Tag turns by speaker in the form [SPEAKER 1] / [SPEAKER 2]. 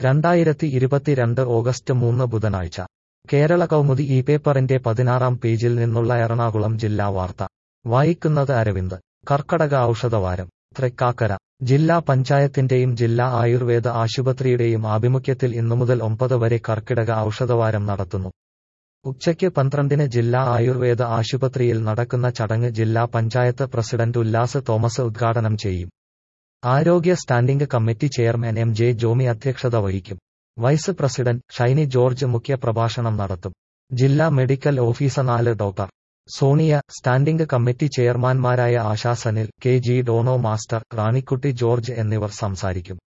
[SPEAKER 1] 2022 August 3 ബുധനാഴ്ച കേരള കൗമുദി ഈ പേപ്പറിന്റെ 16-ാം പേജിൽ നിന്നുള്ള എറണാകുളം ജില്ലാ വാർത്ത വായിക്കുന്നത് അരവിന്ദ്. കർക്കടക ഔഷധവാരം തൃക്കാക്കര. ജില്ലാ പഞ്ചായത്തിന്റെയും ജില്ലാ ആയുർവേദ ആശുപത്രിയുടെയും ആഭിമുഖ്യത്തിൽ ഇന്നുമുതൽ 9 വരെ കർക്കിടക ഔഷധവാരം നടത്തുന്നു. ഉച്ചയ്ക്ക് 12-ന് ജില്ലാ ആയുർവേദ ആശുപത്രിയിൽ നടക്കുന്ന ചടങ്ങ് ജില്ലാ പഞ്ചായത്ത് പ്രസിഡന്റ് ഉല്ലാസ് തോമസ് ഉദ്ഘാടനം ചെയ്യും. ആരോഗ്യ standing committee chairman M J Jomy അധ്യക്ഷത വഹിക്കും. വൈസ് പ്രസിഡന്റ് ഷൈനി ജോർജ് മുഖ്യപ്രഭാഷണം നടത്തും. ജില്ലാ medical officer doctor Sonia, standing committee ചെയർമാൻമാരായ Asha Sanil, K G Dono master, Ranikutty George എന്നിവർ സംസാരിക്കും.